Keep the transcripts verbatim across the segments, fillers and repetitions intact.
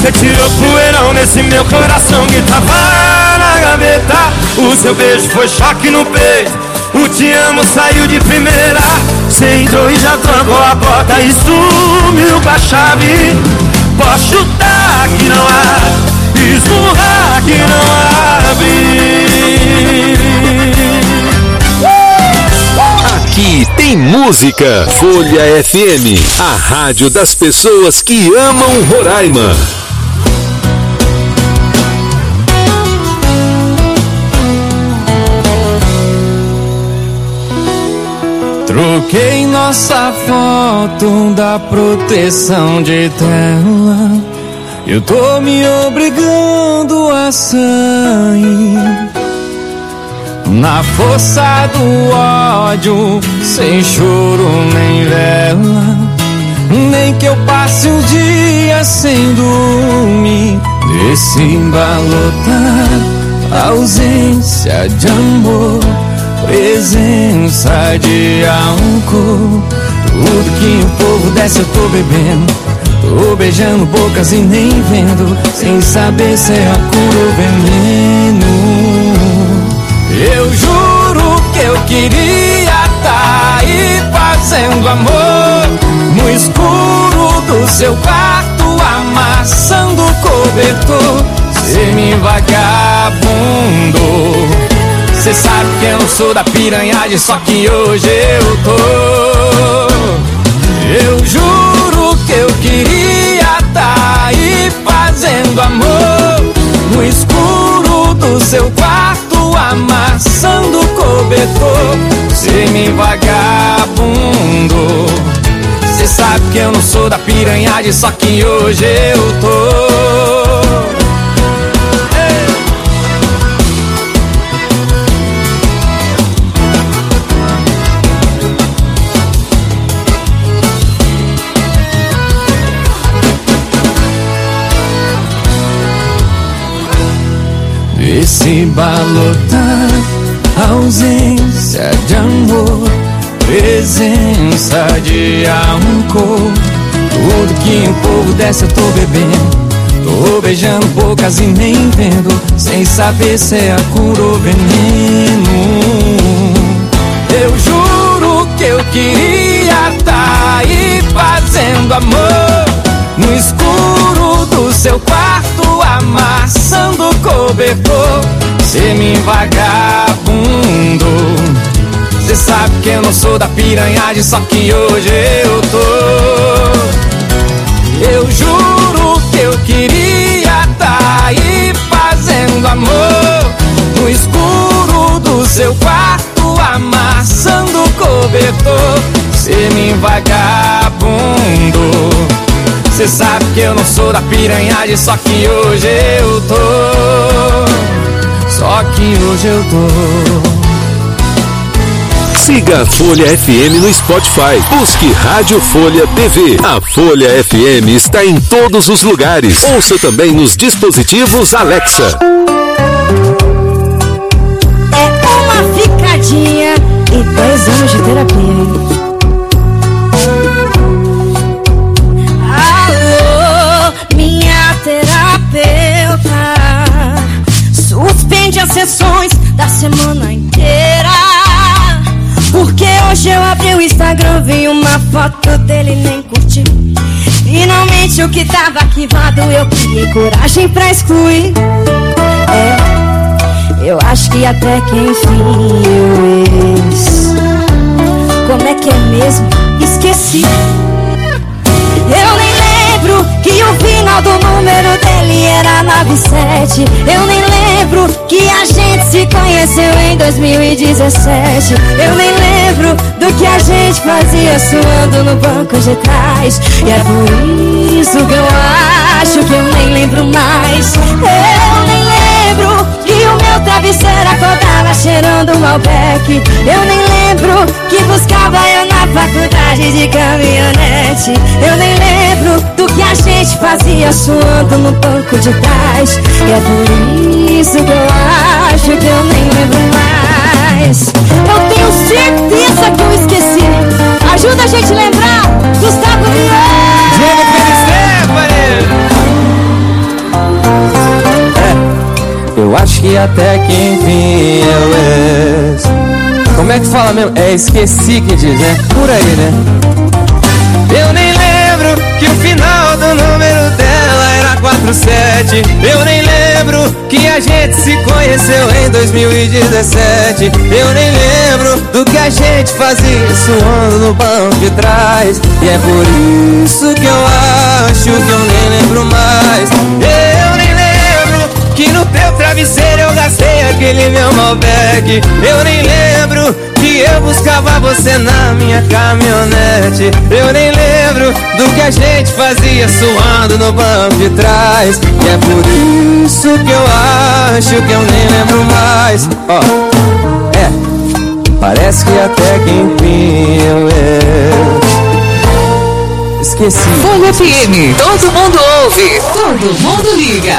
Você tirou poeirão nesse meu coração que tava na gaveta. O seu beijo foi choque no peito, o te amo saiu de primeira. Você entrou e já trancou a porta e sumiu com a chave. Posso chutar que não há, esmurrar que não abre. Aqui tem música. Folha F M, a rádio das pessoas que amam Roraima. Troquei nossa foto da proteção de tela. Eu tô me obrigando a sair na força do ódio, sem choro nem vela. Nem que eu passe um dia sem dormir, nesse embalotar, ausência de amor, presença de álcool. Tudo que o povo desce eu tô bebendo, tô beijando bocas e nem vendo, sem saber se é a cura ou veneno. Eu juro que eu queria tá aí fazendo amor, no escuro do seu quarto, amassando o cobertor. Cê me vagabundo, cê sabe que eu não sou da piranhagem, só que hoje eu tô. Eu juro que eu queria tá aí fazendo amor, no escuro do seu quarto, amassando o cobertor. Cê me vagabundo, cê sabe que eu não sou da piranhagem, só que hoje eu tô. Esse balotar, ausência de amor, presença de álcool. Tudo que o povo desce eu tô bebendo, tô beijando bocas e nem vendo, sem saber se é a cura ou veneno. Eu juro que eu queria tá aí fazendo amor, no escuro do seu quarto, amassando o cobertor. Cê me vagabundo, cê sabe que eu não sou da piranhagem, só que hoje eu tô. Eu juro que eu queria tá aí fazendo amor, no escuro do seu quarto, amassando o cobertor. Cê me vagabundo, cê sabe que eu não sou da piranhagem, só que hoje eu tô. Só que hoje eu tô. Siga a Folha F M no Spotify. Busque Rádio Folha T V. A Folha F M está em todos os lugares. Ouça também nos dispositivos Alexa. É uma ficadinha e dez anos de terapia. Suspende as sessões da semana inteira, porque hoje eu abri o Instagram, vi uma foto dele e nem curti. Finalmente o que tava arquivado eu criei coragem pra excluir. É, eu acho que até que enfim eu ex. Como é que é mesmo? Esqueci. Eu nem lembro que o final do número dele era nove sete. Eu nem lembro que a gente se conheceu em dois mil e dezessete. Eu nem lembro do que a gente fazia suando no banco de trás. E é por isso que eu acho que eu nem lembro mais. Eu nem lembro que o meu travesseiro acordava cheirando Malbec. Eu nem lembro que buscava eu na faculdade de caminhonete. Eu nem lembro do que a gente fazia suando no banco de trás. E é por isso que eu acho que eu nem lembro mais. Eu tenho certeza que eu esqueci. Ajuda a gente a lembrar. Gustavo Lima. Jennifer Stephanie. Eu acho que até que enfim eu es... Como é que fala mesmo? É esqueci que diz, né? Por aí, né? Eu nem lembro que o final do número dela era quatro sete. Eu nem lembro que a gente se conheceu em dois mil e dezessete. Eu nem lembro do que a gente fazia suando no banco de trás. E é por isso que eu acho que eu nem lembro mais. Eu nem lembro que no teu travesseiro eu gastei aquele meu Malbec. Eu nem lembro que eu buscava você na minha caminhonete. Eu nem lembro do que a gente fazia suando no banco de trás. E é por isso que eu acho que eu nem lembro mais. Ó, oh, é, parece que até que enfim eu é. Esqueci. Folha F M, todo mundo ouve, todo mundo liga.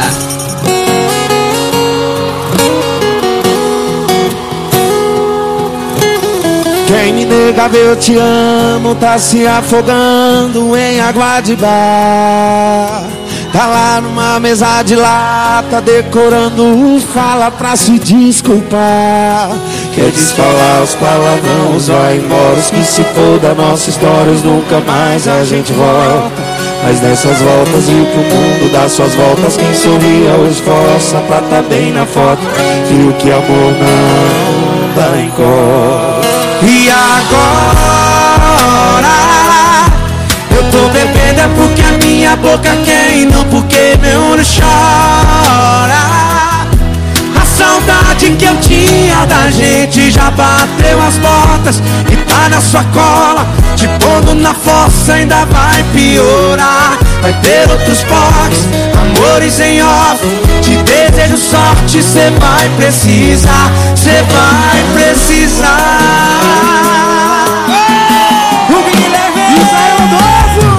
Quem me nega ver eu te amo tá se afogando em água de bar. Tá lá numa mesa de lata decorando fala pra se desculpar. Quer desfalar os palavrões, vai embora os que se foda. Nossa história nunca mais a gente volta. Mas nessas voltas viu que o mundo dá suas voltas. Quem sorria hoje força pra tá bem na foto. Viu que amor não dá em cor. E agora eu tô bebendo é porque a minha boca quer e não porque meu olho chora. A saudade que eu tinha da gente já bateu as botas e tá na sua cola, te pondo na fossa ainda vai piorar. Vai ter outros porres, amores em off. Te desejo sorte, cê vai precisar, cê vai precisar. O Guilherme Israel novo.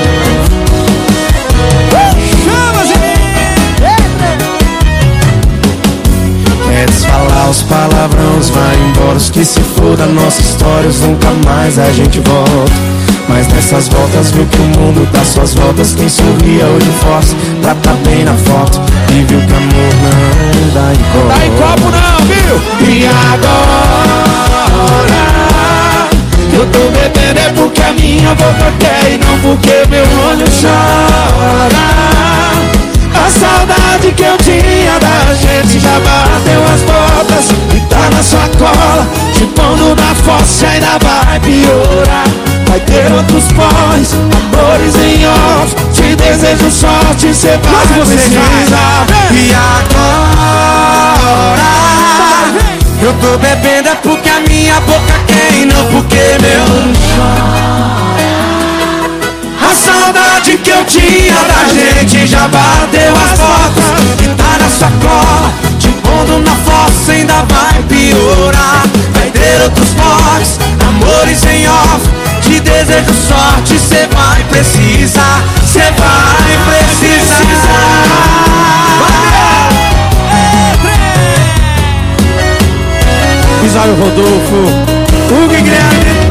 Chama, quer desfalar os palavrões, vai embora os que se foda. Nossas histórias nunca mais a gente volta. Mas nessas voltas viu que o mundo dá suas voltas. Quem sorria hoje força pra tá bem na foto. E viu que amor não dá em copo. Dá em copo não, viu? E agora eu tô bebendo é porque a minha boca quer e não porque meu olho chora. A saudade que eu tinha da gente já bateu as botas e tá na sua cola, te pondo na fossa ainda vai piorar. Vai ter outros pós, amores em off. Te desejo sorte, cê vai precisar. E agora eu tô bebendo é porque a minha boca quer e não porque meu chora. A saudade que eu tinha da gente já bateu as portas e tá na sua cola, te pondo na fossa ainda vai piorar. Vai ter outros pós, amores em off. Te desejo sorte, cê vai precisar, cê vai precisar. Isório Rodolfo, Hugo e Guilherme.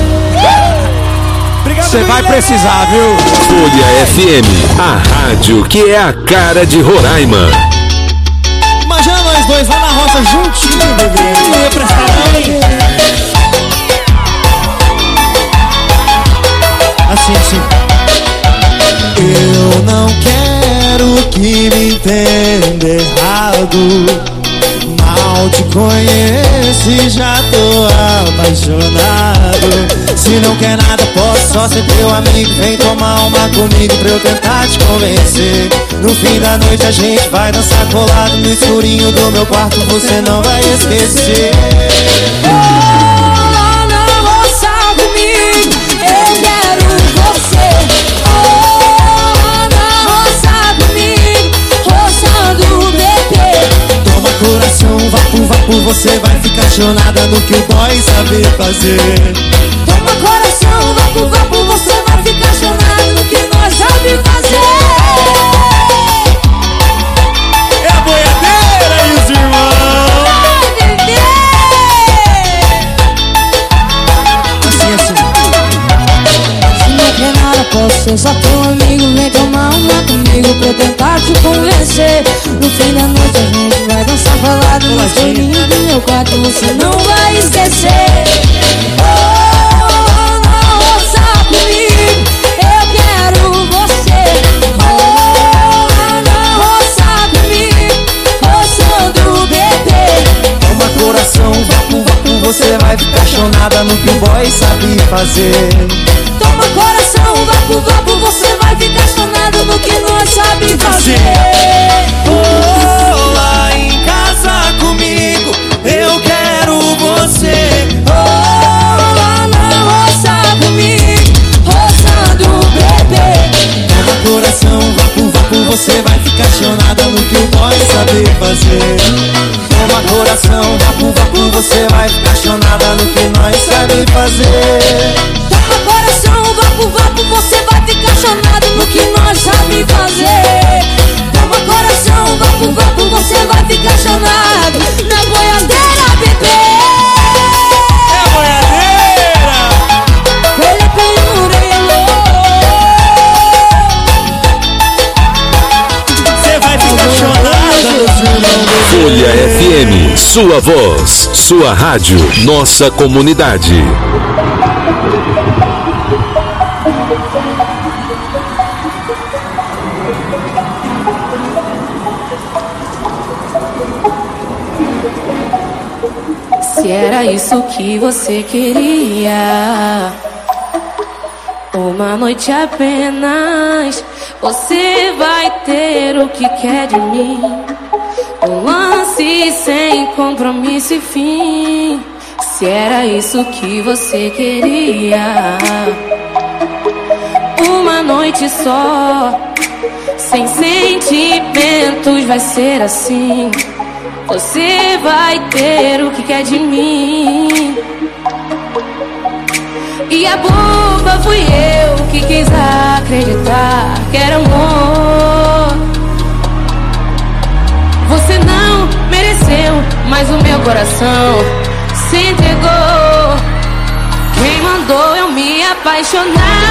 Cê vai precisar, viu? Folha F M, a rádio que é a cara de Roraima. Imagina nós dois lá na roça juntinho, bebê. Não ia prestar não, hein? Assim, assim. Eu não quero que me entenda errado. Mal te conheço e já tô apaixonado. Se não quer nada, posso só ser teu amigo. Vem tomar uma comigo pra eu tentar te convencer. No fim da noite a gente vai dançar colado no escurinho do meu quarto, você não vai esquecer. Coração, vapo, vapo, você vai ficar chonada no que o boy sabe fazer. Toma coração, vapo, vapo, você vai ficar chonada no que nós sabe fazer. É a boiadeira e os irmãos. Vai, bebê. Assim, assim. Se não quer nada, posso ser só teu amigo. Vem tomar uma comigo pra eu tentar te convencer. No fim da noite a gente vai dançar falado, mas comigo no meu quarto você não vai esquecer. Oh, não roça comigo, eu quero você. Oh, não roça comigo, roçando o bebê. Toma coração, vapo, vapo, você vai ficar chonada no que o boy sabe fazer. Toma coração, vapo, vapo, você vai ficar chonado no que nós sabe fazer. Oh, lá em casa comigo, eu quero você. Oh, lá na roça comigo, roçando o bebê. Toma coração, vapo, vapo, você vai ficar chonada no que o boy sabe fazer. Toma coração, vapo, vapo, você vai ficar chonada no que nós sabe fazer. Toma coração, vapo, vapo, você vai ficar chonado no que nós sabe fazer. Toma coração, vapo, vapo, você vai ficar chonado na boiadeira, bebê. É boiadeira! Ele é penurelo. Você vai ficar chonada. Folha F M, sua voz, sua rádio, nossa comunidade. Se era isso que você queria, uma noite apenas, você vai ter o que quer de mim. Um lance sem compromisso e fim. Se era isso que você queria, uma noite só, sem sentimentos, vai ser assim. Você vai ter o que quer de mim. E a boba fui eu que quis acreditar que era amor. Você não mereceu, mas o meu coração se entregou. Quem mandou eu me apaixonar?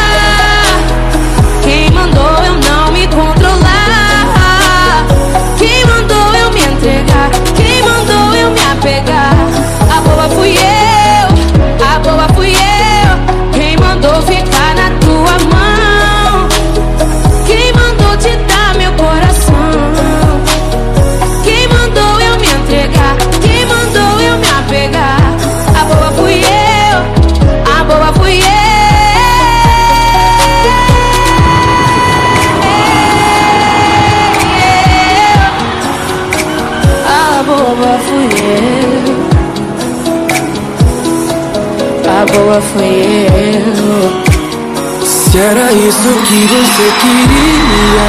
Quem mandou eu não me controlar? Quem mandou eu me entregar? Quem mandou eu me apegar? A boba fui eu, a boba fui eu. Quem mandou ficar na tua mão? Quem mandou te dar meu coração? Quem mandou eu me entregar? Quem mandou eu me apegar? A boba fui eu, a boba fui eu. A boba fui eu, a boba fui eu. Se era isso que você queria,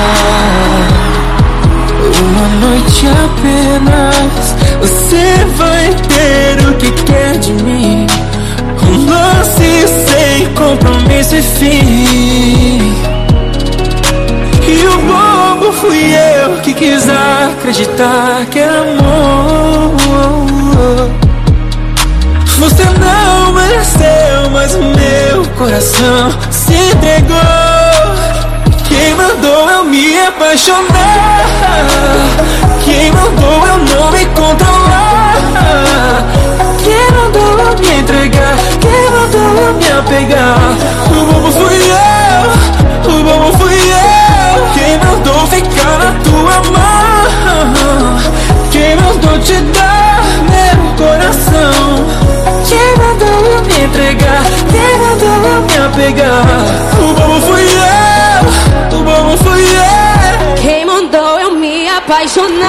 uma noite apenas, você vai ter o que quer de mim. Um lance sem compromisso e fim. E o bobo fui eu que quis acreditar que era amor. Você não mereceu, mas o meu coração se entregou. Quem mandou eu me apaixonar? Quem mandou eu não me controlar? Quem mandou eu me entregar? Quem mandou eu me apegar? O bobo fui eu, o bobo fui eu. Quem mandou ficar na tua mão? Quem mandou te dar meu coração? Quem mandou eu me entregar? Quem mandou eu me apegar? O bobo fui eu, o bobo fui eu. Quem mandou eu me apaixonar?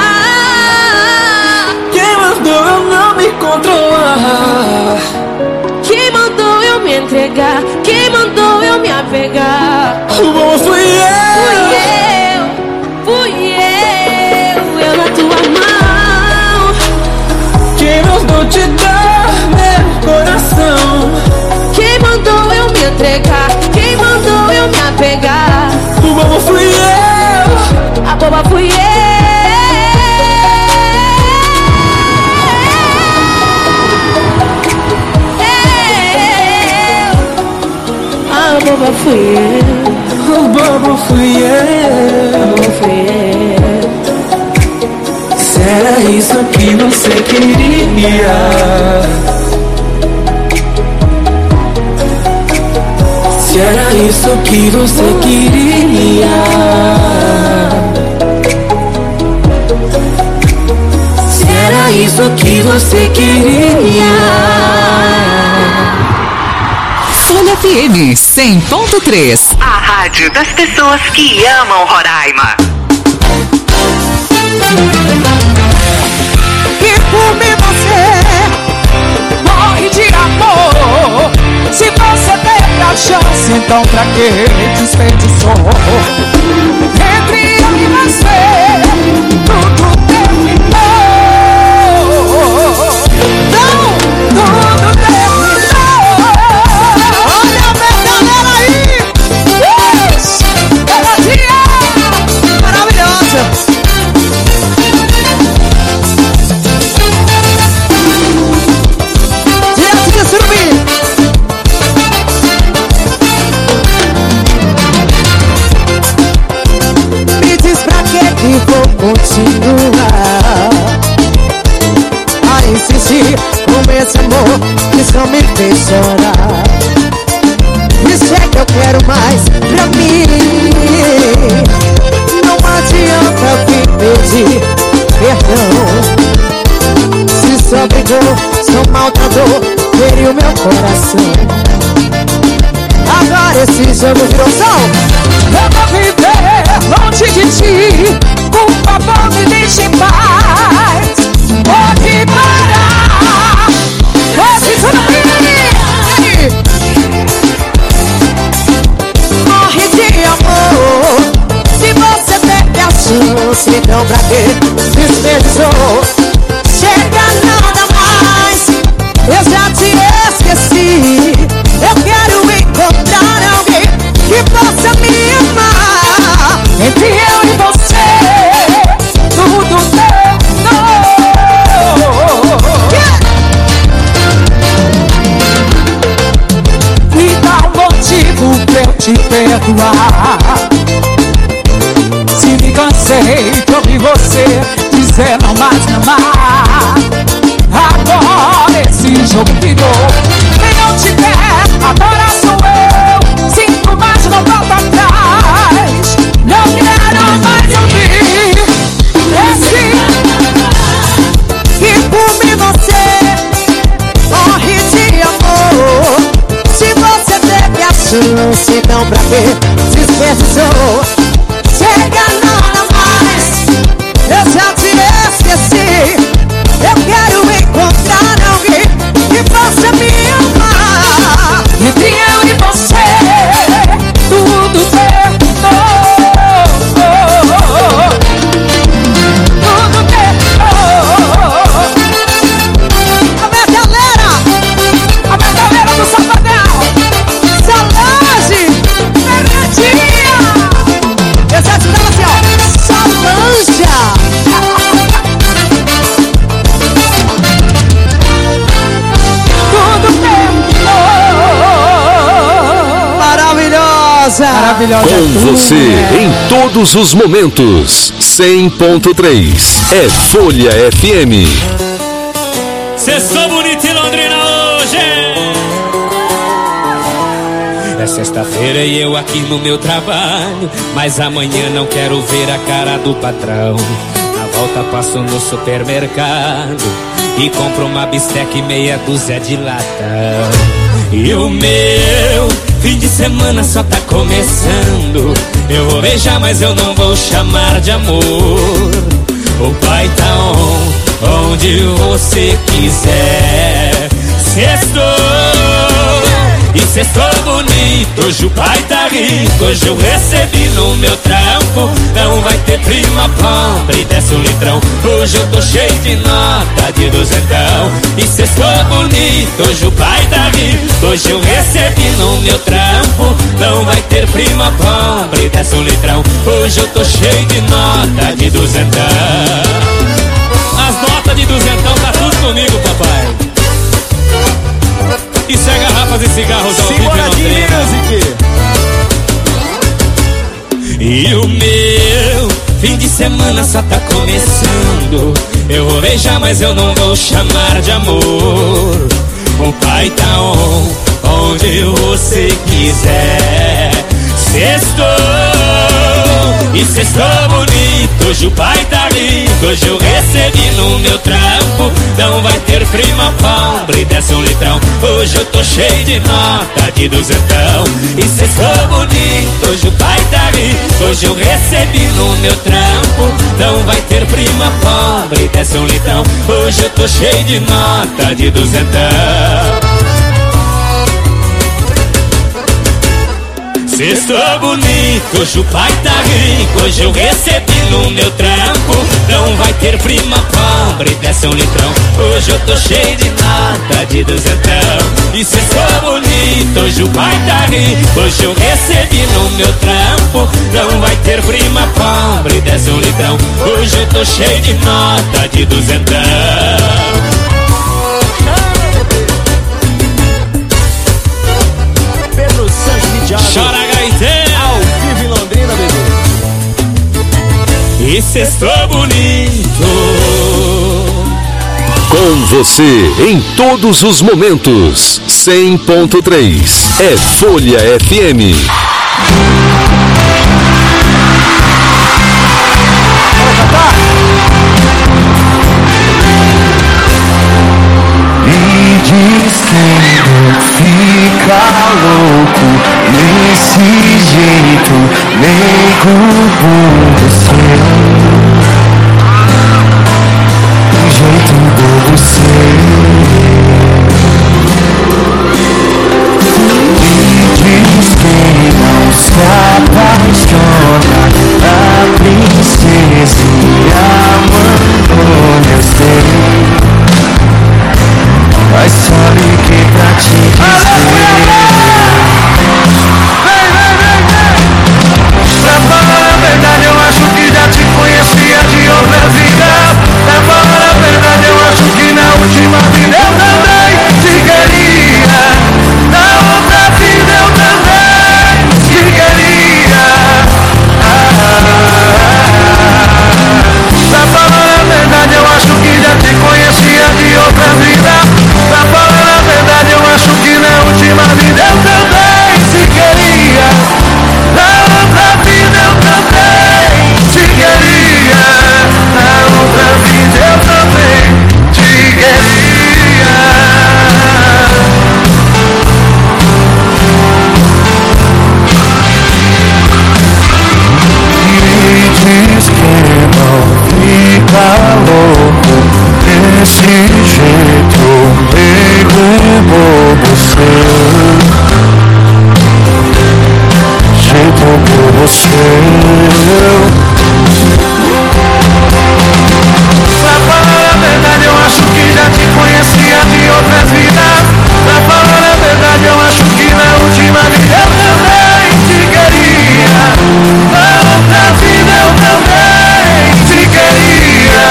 Quem mandou eu não me controlar? Quem mandou eu me entregar? Quem mandou eu me apegar? O bobo fui eu. Fui eu, fui eu, eu na tua mão. Quem mandou te dar meu coração? Quem mandou eu me entregar? Quem mandou eu me apegar? O bobo fui eu, a boba fui eu. A boba fui eu, o bobo fui eu. a boba fui eu. Se era era isso que você queria? Se era isso que você queria? Se era isso que você queria? Folha F M cem ponto três. A rádio das pessoas que amam Roraima. E por mim você morre de amor. Se você teve a chance, então pra que desperdiçou? Entre eu e você tudo terminou. Não, tudo terminou. Olha a minha galera aí. Yes! Melodia maravilhosa. E vou continuar a insistir com esse amor que só me fez chorar. Isso é que eu quero mais pra mim. Não adianta vir pedir perdão. Se só brigou, só maltratou, feriu meu coração. Agora esse jogo virou som. Eu vou viver longe de ti. Por favor, me deixe em paz. Pode parar. Esse som aí. Morre de amor. Se você teve a chance, então pra que desperdiçou? Chega, nada mais. Eu já te esqueci. Eu quero encontrar alguém que possa me amar. Entre eu e você tudo terminou. Yeah! Me dá um motivo pra eu te perdoar. Se me cansei de ouvir você dizer não mais me amar. Agora esse jogo virou. Quem não te der, agora sou eu. Sinto mais, não volto atrás. Não quero mais ouvir esse. E por mim você morre de amor. Se você teve a chance, então pra que desperdiçou? Chega, nada mais. Eu já te esqueci. Eu quero encontrar alguém que possa me amar. Entre eu e você tudo terminou. Tudo terminou. A minha galera, a minha galera do Safadão, Solange, Fernandinha. Eu já te dava assim, ó, Solange. Maravilhosa. Com você em todos os momentos. cem ponto três é Folha F M. Cê sou bonito em Londrina hoje. É sexta-feira e eu aqui no meu trabalho, mas amanhã não quero ver a cara do patrão. Na volta passo no supermercado e compro uma bisteca e meia dúzia de latão. E o meu fim de semana só tá começando. Eu vou beijar, mas eu não vou chamar de amor. O pai tá on, onde você quiser. Sextou, e sextou bonito. Hoje o pai tá rico. Hoje eu recebi no meu trampo. Não vai ter prima pobre, desce um litrão. Hoje eu tô cheio de nota de duzentão. E sextou bonito. Hoje o pai tá rico. Hoje eu recebi no meu trampo. Não vai ter prima pobre, desce um litrão. Hoje eu tô cheio de nota de duzentão. As notas de duzentão tá tudo comigo, papai. Isso é garrafas e cigarros ao vivo e Music. E o meu Fim de semana só tá começando. Eu vou beijar, mas eu não vou chamar de amor. O pai tá on, onde você quiser. Sextou, e sextou bonito. Hoje o pai tá rico, hoje eu recebi no meu trampo. Não vai ter prima pobre, desce um litrão. Hoje eu tô cheio de nota de duzentão. E sextou bonito, hoje o pai tá rico, hoje eu recebi no meu trampo. Não vai ter prima pobre, desce um litrão. Hoje eu tô cheio de nota de duzentão. Sextou bonito, hoje o pai tá rico, hoje eu recebi no meu trampo. Não vai ter prima pobre, desce um litrão. Hoje eu tô cheio de nota de duzentão. E sextou bonito, hoje o pai tá rico, hoje eu recebi no meu trampo. Não vai ter prima pobre, desce um litrão. Hoje eu tô cheio de nota de duzentão. Chora gaiteiro, ao vivo em Londrina, bebê. E sextou bonito. Com você em todos os momentos. cem ponto três é Folha F M. E diz quem fica louco desse jeito, nego bobo seu, um jeito bobo seu. E diz quem não se apaixona, a princesa e a Amandônia, eu sei. Mas sabe que pra te dizer, vem, vem, vem, vem. Pra falar a verdade eu acho que já te conhecia de outra vida. Pra falar a verdade eu acho que na última vida eu também te queria. Na outra vida eu também te queria. Ah, pra falar a verdade eu acho que já te conhecia de outra vida. Pra falar a verdade eu acho que na última vida eu também te queria. Na outra vida eu também te queria. Na outra vida eu também te queria. E diz que não fica louco desse jeito, nego bobo seu, jeito bobo seu. Pra falar a verdade eu acho que já te conhecia de outras vidas. Pra falar a verdade eu acho que na última vida eu também te queria. Na outra vida eu também te queria.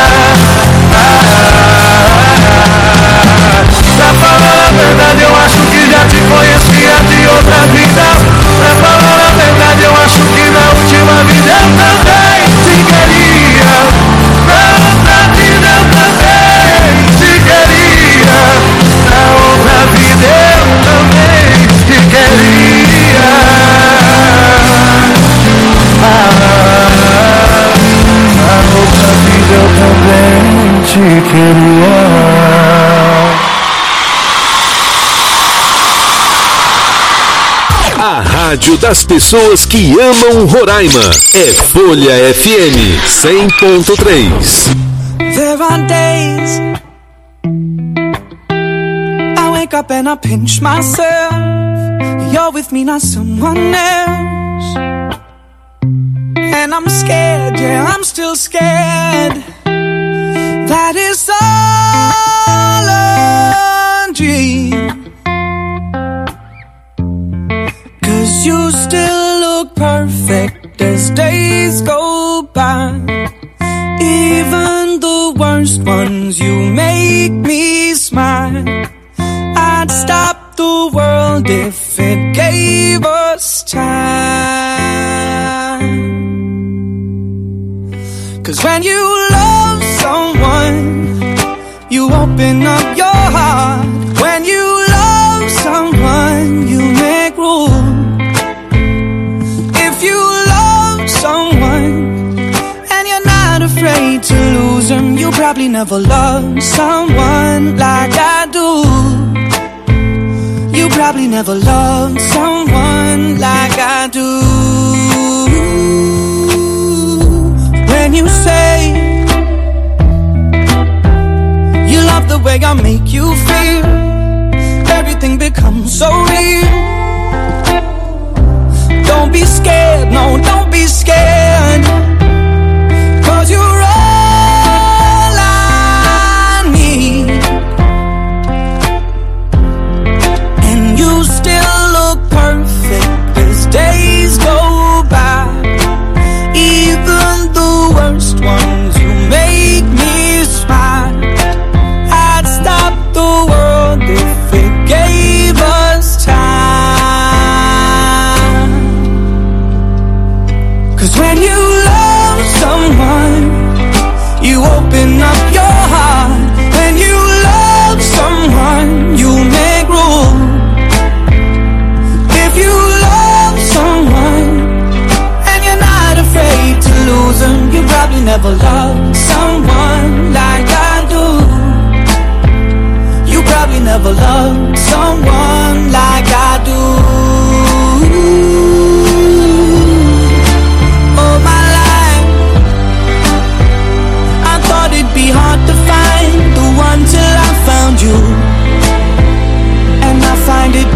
Pra falar a verdade eu acho que já te conhecia de outra vida. Pra falar a verdade eu acho que na última vida eu também te queria. Na outra vida eu também te queria. Na outra vida eu também te queria. Ah, na outra vida eu também te queria. A rádio das pessoas que amam Roraima é Folha F M cem ponto três. There are days I wake up and I pinch myself. You're with me, not someone else. And I'm scared, yeah, I'm still scared. That is all a dream. You still look perfect as days go by. Even the worst ones, you make me smile. I'd stop the world if it gave us time. When you love someone, you open up your heart. When you love someone, you make room. If you love someone and you're not afraid to lose them, you probably never loved someone like I do. You probably never loved someone like I do. When you say you love the way I make you feel, everything becomes so real. Don't be scared, no, don't be scared, 'cause you're all I need. And you still look perfect as days go by. Even the worst ones, you make me smile. I'd stop the world if it gave us time. 'Cause when you love someone, you open up your heart. When you love someone, you make room. If you love someone and you're not afraid to lose them, you probably never loved someone like I do. You probably never loved someone like I do. All my life I thought it'd be hard to find the one till I found you. And I find it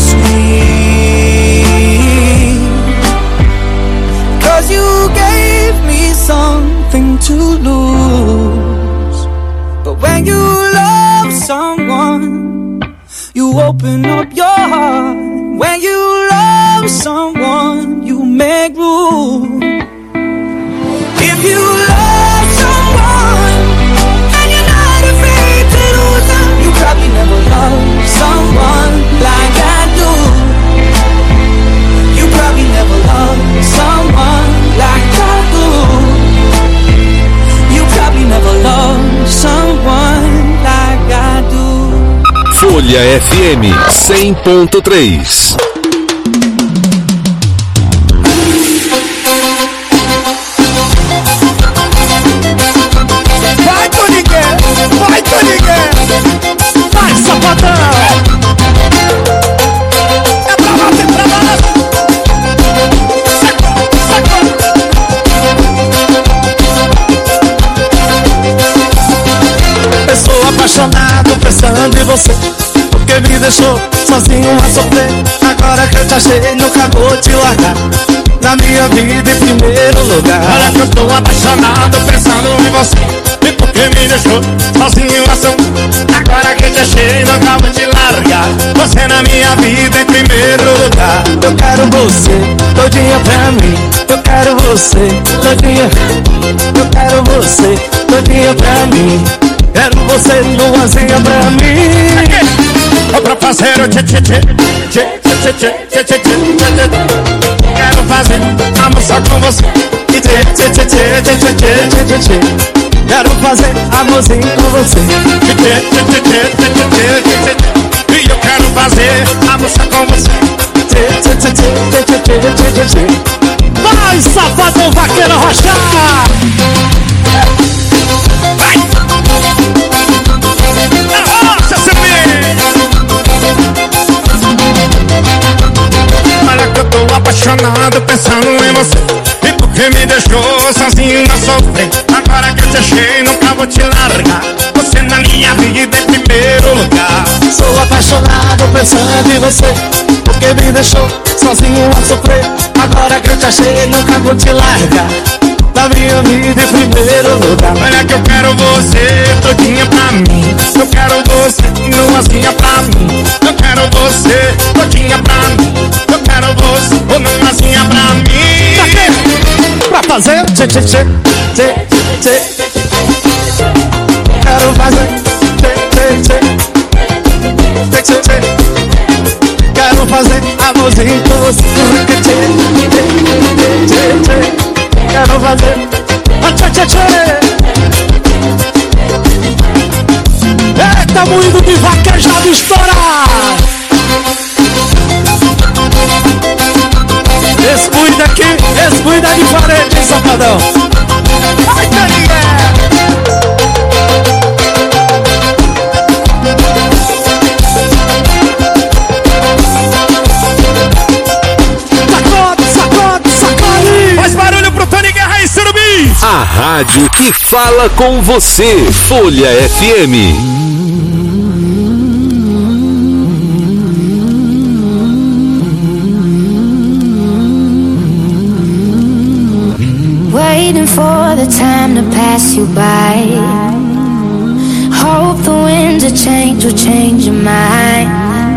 bittersweet, 'cause you gave me something to lose. But when you love someone, you open up your heart. When you love someone, you make room. If you love someone and you're not afraid to lose them, you probably never loved someone like I do. You probably never loved someone like I do. You probably never loved someone like I do. Folha F M cem ponto três. Vai, Tonigué! Vai, Tonigué! Vai, safadão! É pra lá, tem pra lá! Pessoa apaixonado, pensando em você, porque me deixou sozinho a sofrer. Agora que eu te achei, nunca vou te largar. Na minha vida em primeiro lugar. Olha que eu tô apaixonado, pensando em você, e porque me deixou sozinho a sofrer. Agora que eu te achei, nunca vou te largar. Você na minha vida em primeiro lugar. Eu quero você, todinha pra mim. Eu quero você, todinha. Eu quero você, todinha pra mim. Quero você, luazinha pra mim. É pra fazer o tchê tchê tchê tchê tchê tchê tchê tchê tchê tchê. Quero fazer amor só com você. E tchê tchê tchê tchê tchê tchê tchê tchê tchê. Quero fazer amorzinho com você. E tchê tchê tchê tchê tchê tchê tchê tchê. E eu quero fazer amor só com você. E tchê tchê tchê tchê tchê tchê tchê tchê. Vai, safadão vaqueiro rochar! Vai! Olha que eu tô apaixonado, pensando em você, e porque me deixou sozinho a sofrer. Agora que eu te achei, nunca vou te largar. Você na minha vida em primeiro lugar. Sou apaixonado, pensando em você, porque me deixou sozinho a sofrer. Agora que eu te achei, nunca vou te largar. Na minha vida em primeiro lugar. Olha que eu quero você, todinha pra mim. Eu quero você, numazinha pra mim. Eu quero você, todinha pra mim. Eu quero você, numazinha pra mim. Pra quê? Pra fazer tchê tchê tchê tchê tchê. Quero fazer tchê tchê tchê tchê tchê tchê. Quero fazer amorzinho com você. Tchê tchê tchê tchê tchê. Quero fazer a tchê tchê tchê. Manda muito de vaquejado estourar. Descuida aqui, descuida diferente, hein, safadão. Vai, Daniel! Sacode, sacode, sacode. Faz barulho pro Tony Guerra e Surubim. A rádio que fala com você. Folha F M. Waiting for the time to pass you by. Hope the winds of change will change your mind.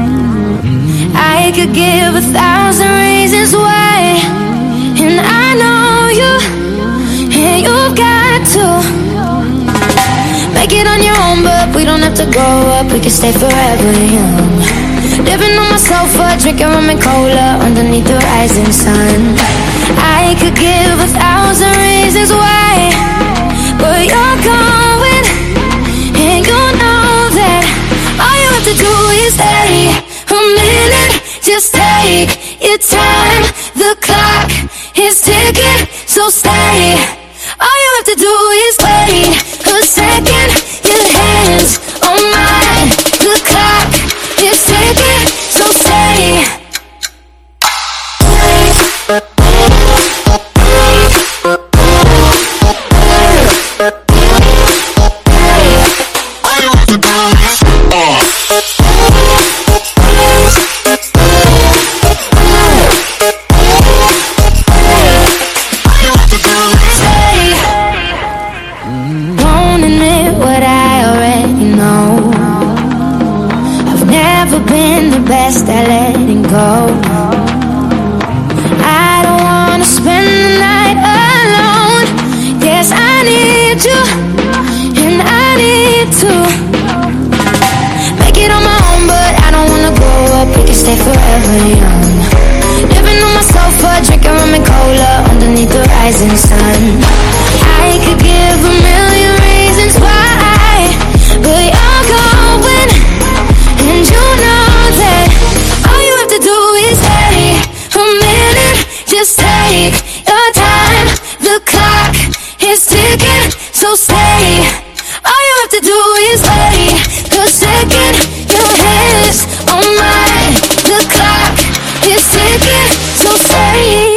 I could give a thousand reasons why, and I know you, and you've got to make it on your own, but we don't have to grow up, we can stay forever young. Living on my sofa, drinking rum and cola underneath the rising sun. I could give a thousand reasons why, but you're going, and you know that all you have to do is stay a minute. Just take your time, the clock is ticking, so stay. All you have to do is wait a second. Your hands on mine, the clock is ticking, so stay. Best at letting go. I don't wanna spend the night alone. Yes, I need you, and I need to make it on my own, but I don't wanna grow up, we can stay forever young. Living on my sofa, drinking rum and cola underneath the rising sun. I could give a million reasons why, but you're going, and you know that all you have to do is stay a minute. Just take your time, the clock is ticking, so stay. All you have to do is wait a second. Your hands on mine, the clock is ticking, so stay.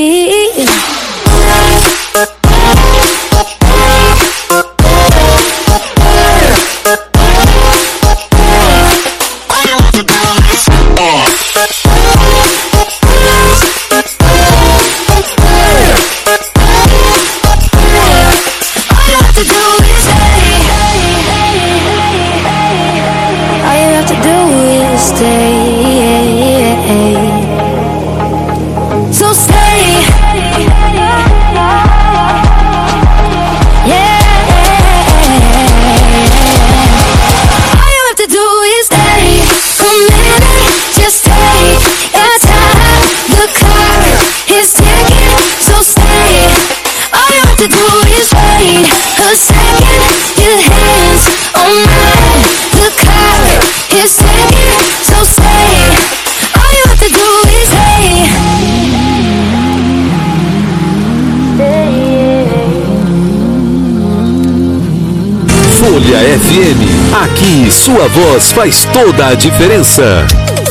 Folha F M, aqui sua voz faz toda a diferença.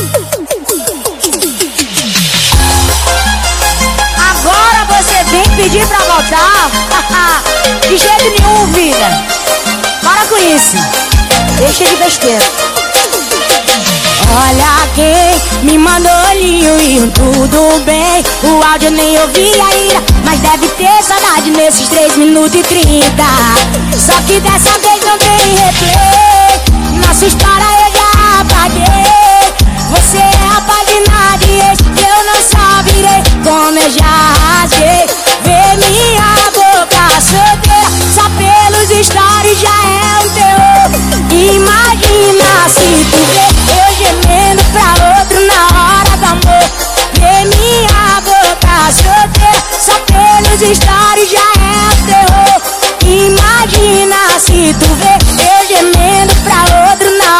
Agora você vem pedir pra voltar? De jeito nenhum, vida. Para com isso. Deixa de besteira. Olha quem me mandou olhinho e tudo bem. O áudio nem ouvi ainda, mas deve ter saudade nesses três minutos e trinta. Só que dessa vez não tem replay. Nossa história eu já apaguei. Você é a página de ex, eu não saberei como eu já rasguei. Ver minha boca solteira, só pelos stories já é um terror. Imagina se tu vê eu gemendo pra outro na hora do amor. Ver minha boca solteira, só pelos stories já é um terror. Imagina se tu vê eu gemendo pra outro na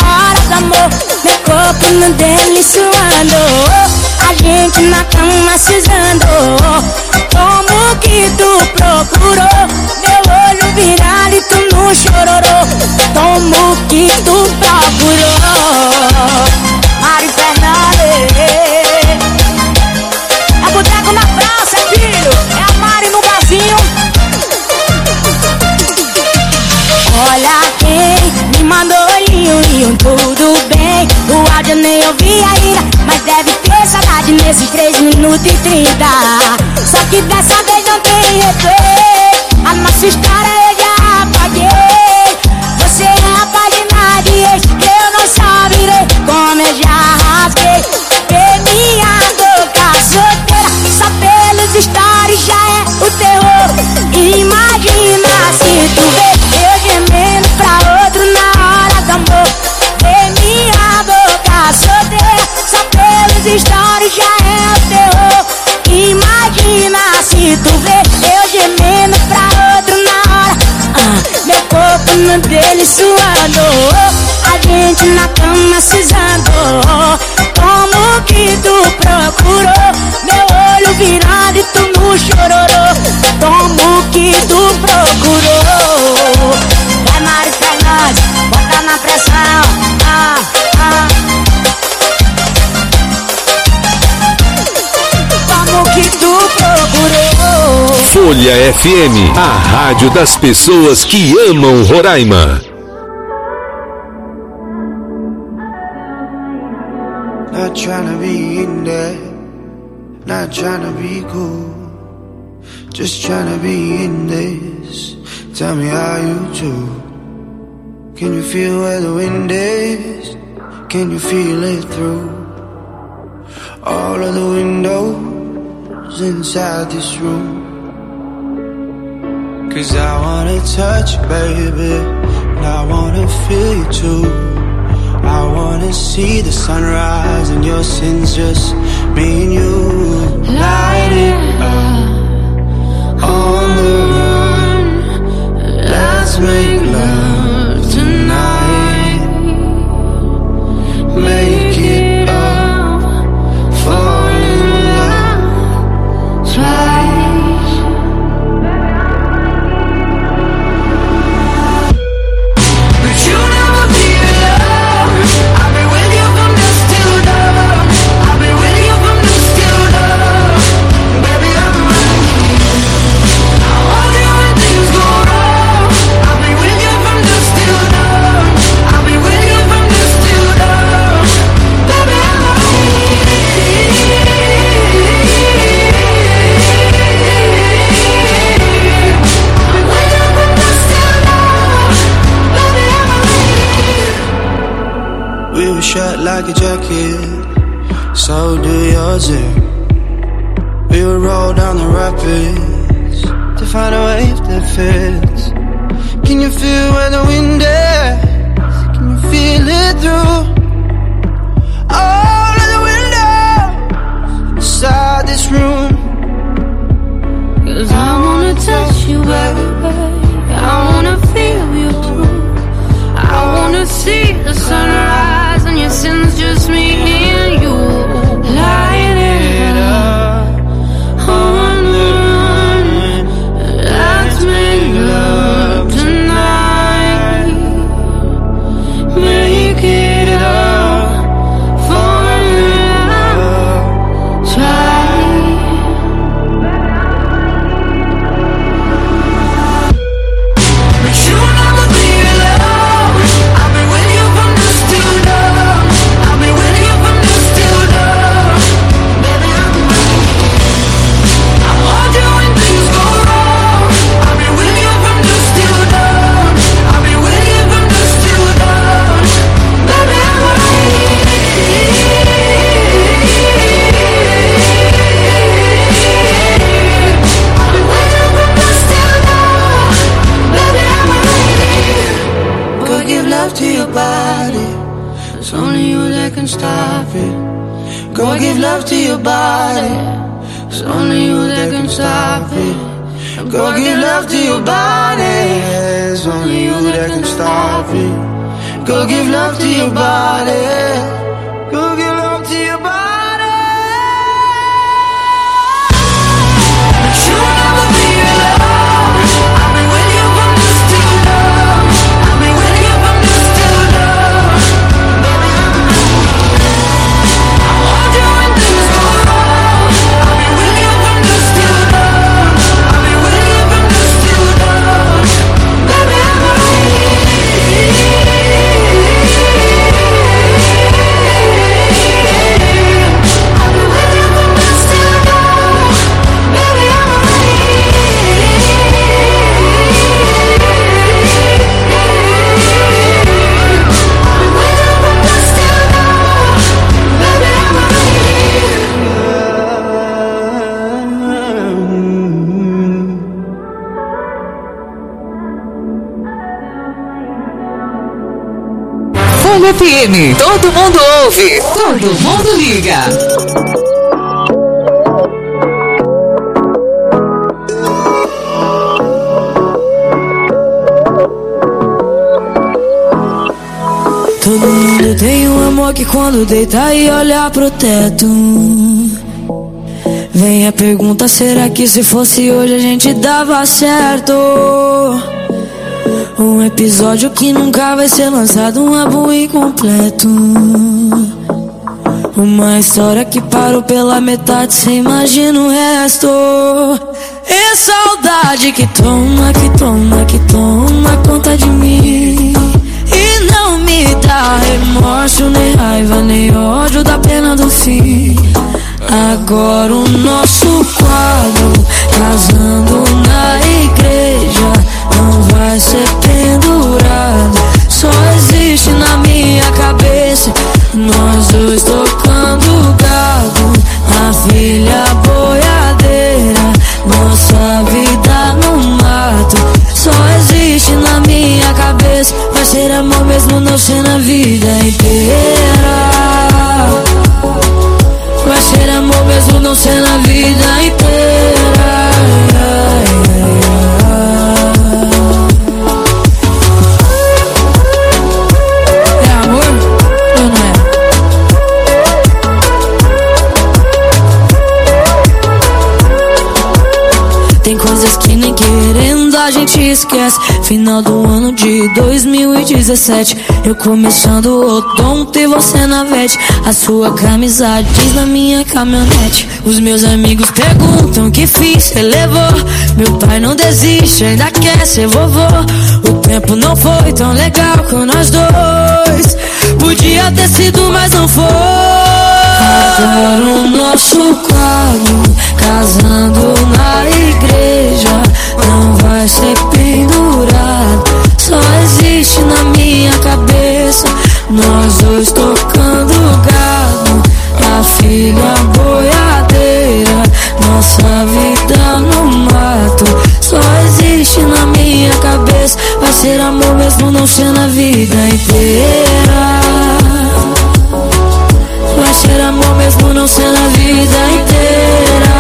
no dele suando, a gente na cama cisando. Como que tu procurou meu olho virado e tu não chororou? Como que tu procurou? Mari Fernandes, é boteco na praça, filho, é a Mari no barzinho. Olha quem me mandou olhinho, olhinho, tudo bem. O áudio nem ouvi ainda, mas deve ter saudade nesses três minutos e trinta. Só que dessa vez não tem replay, a nossa história eu já apaguei. Você é a página de ex, eu não saberei como eu já rasguei. Ver minha boca solteira, só pelos stories já é o terror. Imagina se tu vê eu gemendo pra outro na hora do amor. Ver minha boca solteira, só pelos stories já é o terror. Imagina se tu vê eu gemendo pra outro na hora. Ah, meu corpo no dele suando, a gente na cama cisando. Como que tu procurou meu olho virado e tu não chororou? Como que tu procurou? Vai Mari Fernandes, bota na pressão. Ah, ah. Como que tu procurou? Folha F M, a rádio das pessoas que amam Roraima. Not tryna be in there, not tryna be cool, just tryna be in this. Tell me how you do. Can you feel where the wind is? Can you feel it through all of the windows inside this room? Cause I wanna touch you, baby, and I wanna feel you too. I wanna see the sunrise and your sins, just me and you. Light it up on the run. Let's make love tonight. Make it up, fall in love twice. But you never be alone. I've been with you from dusk till dawn. I've been with you from dusk till dawn. Baby, I'm running. I want you when things go wrong. I've been with you from dusk till dawn. I've been with you from dusk till dawn. Baby, I'm running. I've been with you from dusk till dawn. Baby, I'm running. We were shut like a jacket, so do yours. eh? We would roll down the rapids to find a wave that fits. Can you feel where the wind is? Can you feel it through all of the windows inside this room? Cause I wanna touch you, baby. I wanna feel you too. I wanna see the sunrise and your sins, just me and you. Light it up on the run. Let's make love tonight. Make it up, fall in love twice. But you never be alone. I've been with you from dusk till dawn. I've been with you from dusk till dawn. Baby, I'm running. I want you when things go wrong. I've been with you from dusk till dawn. I've been with you from dusk till dawn. Baby, I'm running. I've been with you from dusk till dawn. Baby, I'm running. Go give love to your body. It's only you that can stop it. Go give love to your body. It's only you that can stop it. Go give love to your body. It's only you that can stop it. Go give love to your body. Go give Folha F M. Todo mundo ouve, todo mundo liga. Todo mundo tem um amor que quando deita e olha pro teto, vem a pergunta, será que se fosse hoje a gente dava certo? Um episódio que nunca vai ser lançado, um álbum incompleto, uma história que parou pela metade, cê imagina o resto. É saudade que toma, que toma, que toma conta de mim, e não me dá remorso, nem raiva, nem ódio da pena do fim. Agora o nosso quadro, casando na igreja, não vai ser pendurado, só existe na minha cabeça, nós dois tocando gado, a filha boiadeira, nossa vida no mato, só existe na minha cabeça, vai ser amor mesmo não ser na vida inteira, vai ser amor mesmo não ser na vida inteira. É amor ou não é? Tem coisas que nem querendo a gente esquece. Final do ano de dois mil e dezessete, eu começando o odonto e você na vete, a sua camisa diz na minha caminhonete. Os meus amigos perguntam que fiz, cê levou. Meu pai não desiste, ainda quer ser vovô. O tempo não foi tão legal com nós dois, podia ter sido, mas não foi. Agora o nosso quadro, casando na igreja, não vai ser pendurado, só existe na minha cabeça, nós dois tocando gado, a filha boiadeira, nossa vida no mato, só existe na minha cabeça, vai ser amor mesmo não ser na vida inteira, vai ser amor mesmo não ser na vida inteira.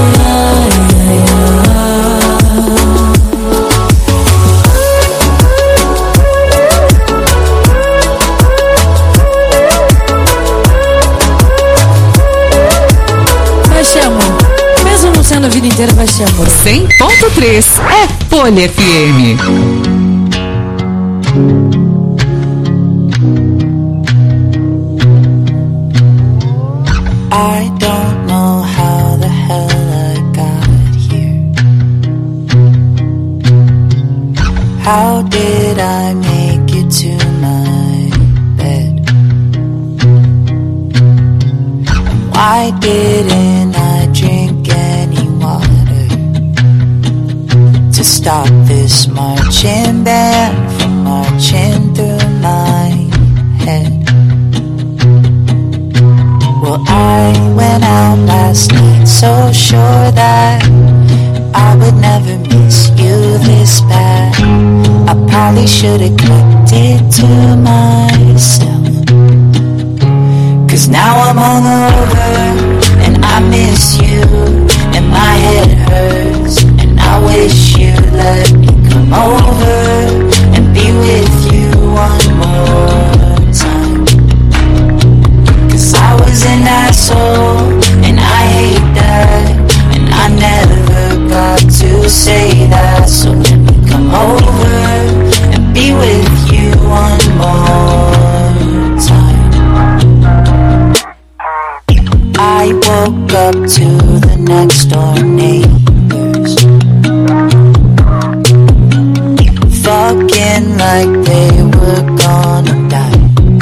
Vai ser amor, mesmo não sendo a vida inteira, vai ser amor. cem ponto três é Folha F M. I don't know how the hell I got here. How did I make it to my bed? Why didn't I drink any water to stop this marching band from marching through my head? Well, I went out last night so sure that I would never miss you this bad. I probably should have kept it to myself, 'cause now I'm hungover and I miss you, and my head hurts, and I wish you'd let me come over and be with you one more time. 'Cause I was an asshole, and I hate that, and I never got to say that. So let me come over and be with you one more time. I woke up to the next door neighbors fucking like they were gonna die.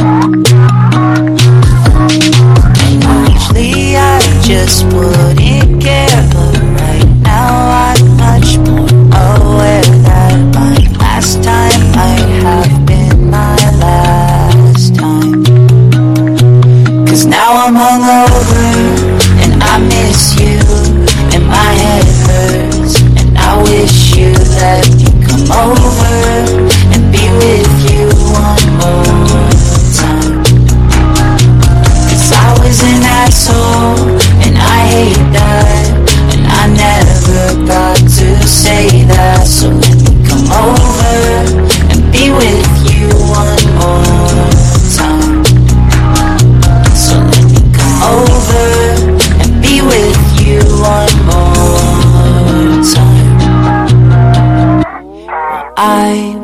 I just wouldn't care, but right now I'm much more aware that my last time might have been my last time. 'Cause now I'm hungover and I miss you, and my head hurts, and I wish you let me come over and be with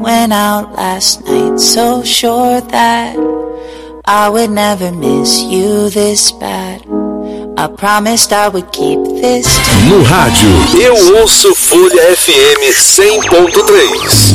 went out last night, so sure that I would never miss you this bad. I promised I would keep this. No rádio, eu ouço Folha F M cem ponto três.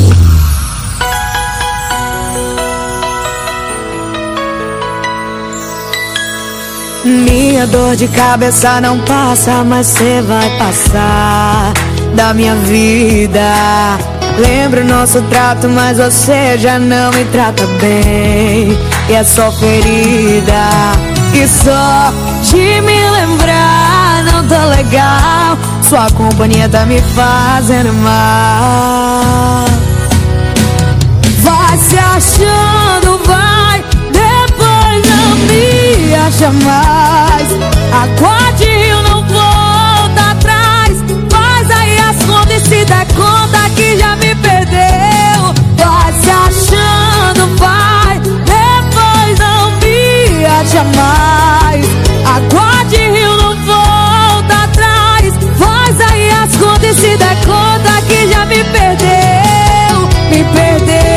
Minha dor de cabeça não passa, mas cê vai passar da minha vida. Lembro o nosso trato, mas você já não me trata bem. E é só ferida, e só de me lembrar não tô legal. Sua companhia tá me fazendo mal. Vai se achando, vai, depois não me acha mais. Aguarde, eu não volto atrás. Faz aí as contas e se dá conta que já me perdeu. Vai se achando, vai, depois não me acha mais. Aguarde, eu não volto atrás. Faz aí as contas e se dá conta que já me perdeu. Me perdeu.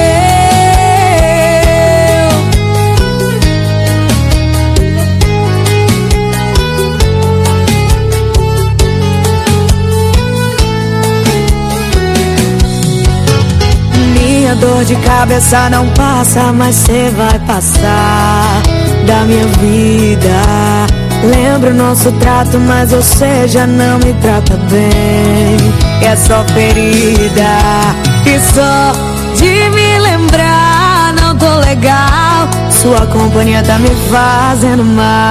Minha dor de cabeça não passa, mas cê vai passar da minha vida. Lembro o nosso trato, mas você já não me trata bem. É só ferida, e só de me lembrar não tô legal. Sua companhia tá me fazendo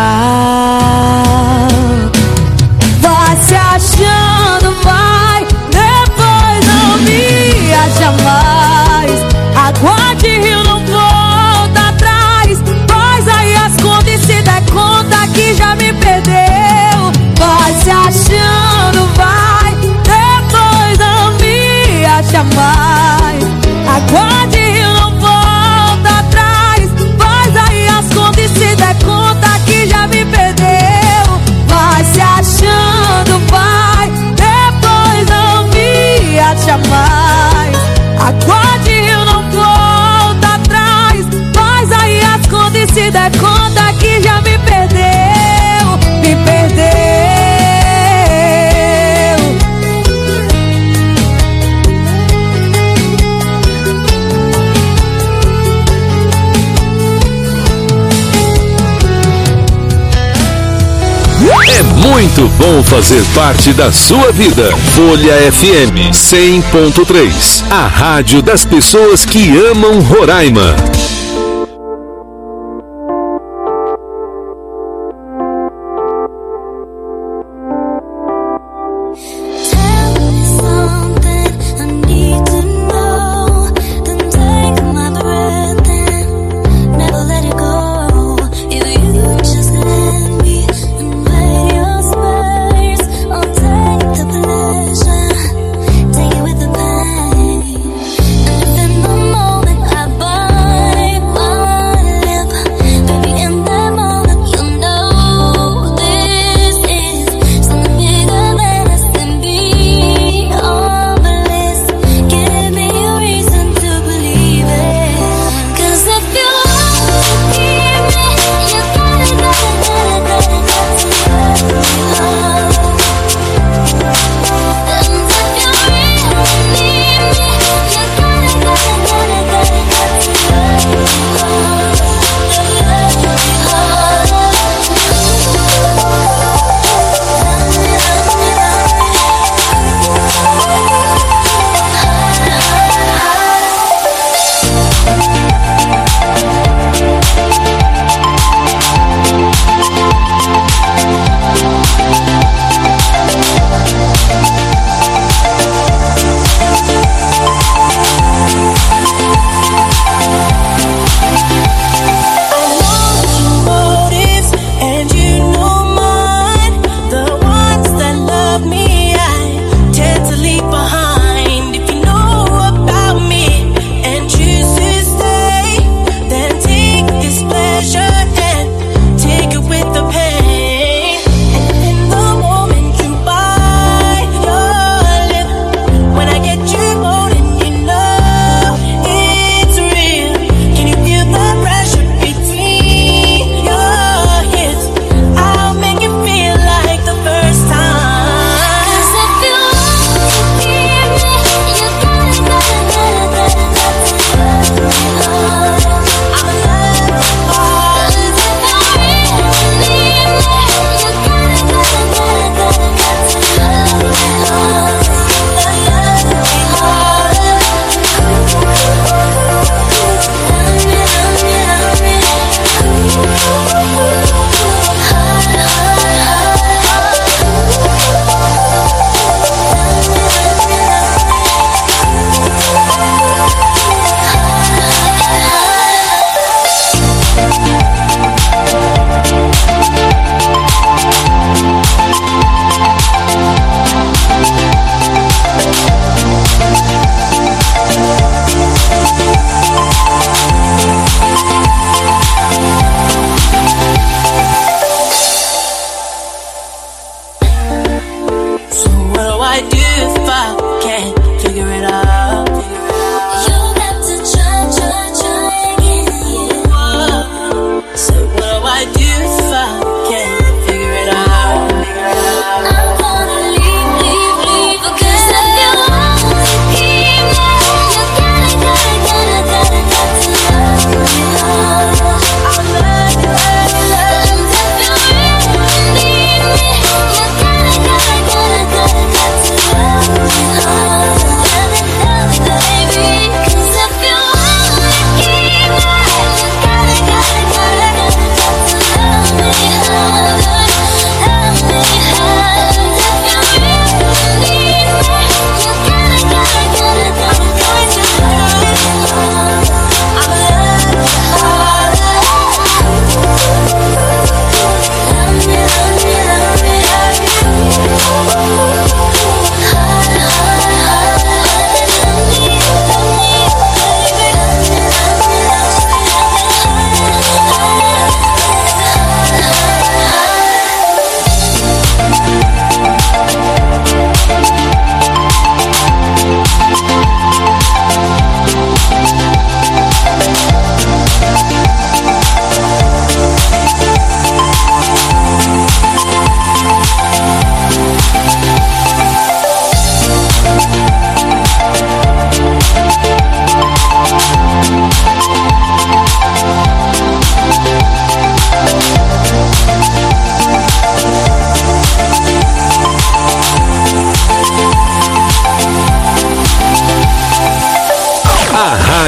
mal. Vai se achando, vai, depois não me acha mais. Aguarde, eu não volto atrás. Faz aí as contas e se dá conta que já me perdeu. Vai se achando, vai, depois não me acha mais. Aguarde, eu não volto atrás. Faz aí as contas e se dá conta que já me perdeu. Vai se achando, vai, depois não me acha mais. Aguarde, eu não volto atrás. Faz aí as contas e se dá conta que já me perdeu. Me perdeu. É muito bom fazer parte da sua vida. Folha F M cem ponto três, a rádio das pessoas que amam Roraima. Take it with the pain. And if in the moment I bind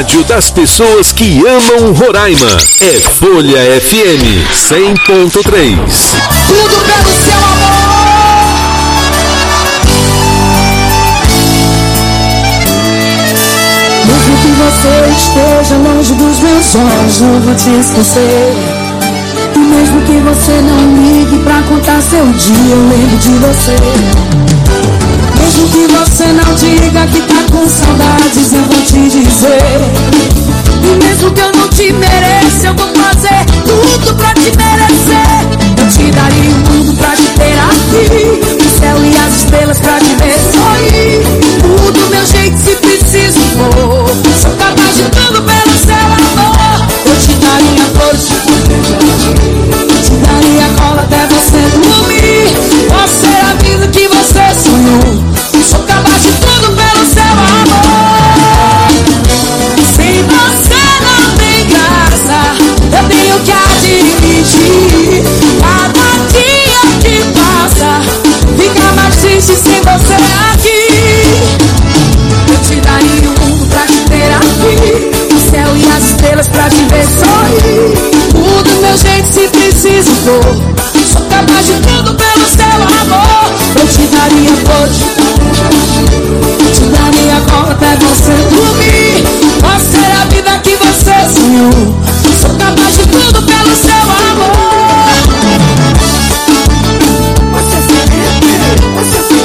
rádio das pessoas que amam Roraima. É Folha F M cem ponto três. Tudo pelo seu amor. Mesmo que você esteja longe dos meus olhos, não vou te esquecer. E mesmo que você não ligue pra contar seu dia, eu lembro de você. Mesmo que você não diga que tá com saudades, eu vou te dizer. E mesmo que eu não te mereça, eu vou fazer tudo pra te merecer. Eu te daria o mundo pra te ter aqui, o céu e as estrelas pra te ver sorrir. Tudo meu jeito se preciso for. Sou capaz de tudo pelo seu amor. Eu te daria flores, eu te daria cola até você dormir. Posso ser a vida que você sonhou. Sou capaz de tudo pelo seu amor. Sem você não tem graça, eu tenho que admitir. Cada dia que passa fica mais triste sem você aqui. Eu te daria o mundo pra te ter aqui, o céu e as estrelas pra te ver sorrir. Tudo meu jeito se preciso for. Sou capaz de tudo pelo seu amor. Eu te daria flores, te daria cola até você dormir. Posso ser a vida que você sonhou. Sou capaz de tudo pelo seu amor. Você se quer, você se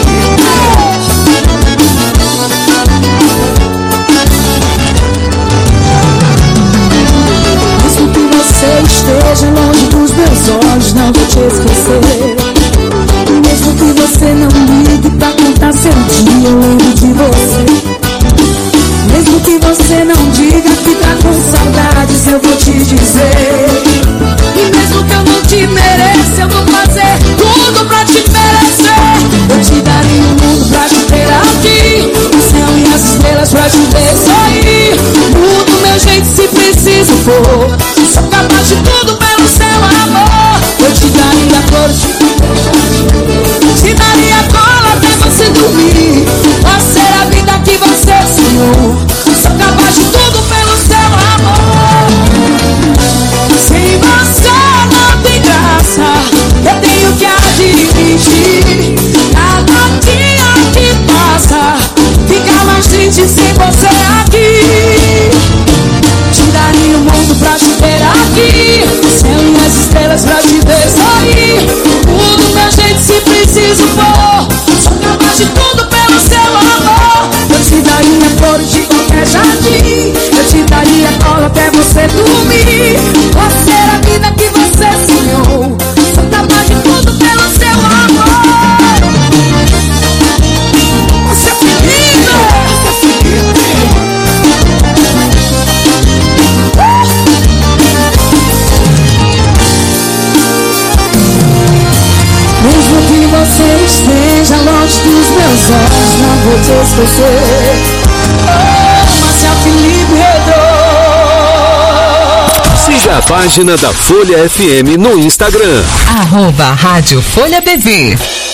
mesmo que você esteja longe dos meus olhos, não vou te esquecer. Mesmo que você não ligue pra contar seu dia, eu lembro de você. Mesmo que você não diga que tá com saudades, eu vou te dizer. E mesmo que eu não te mereça, eu vou fazer tudo pra te merecer. Eu te daria o mundo pra te ter aqui, o céu e as estrelas pra te ver sorrir. Tudo meu jeito se preciso for. Sou capaz de tudo pelo seu amor. Eu te daria flores, te daria cola até você dormir. Posso ser a vida que você sonhou. Sou capaz de tudo pelo seu amor. Sem você não tem graça, eu tenho que admitir. Cada dia que passa fica mais triste sem você aqui. Te daria o mundo pra te ter aqui, o céu e as estrelas pra te ver sorrir. Tudo meu jeito se preciso for. Sou capaz de tudo pelo seu amor. Eu te daria flores de qualquer jardim, eu te daria cola até você dormir. Posso ser a vida que você sonhou. Sou capaz de tudo pelo seu amor. Você é linda, você é linda. Mesmo que você esteja longe dos meus olhos, não vou te esquecer. Oh, Marcel Felipe Redor. Siga a página da Folha F M no Instagram. Arroba Rádio Folha T V.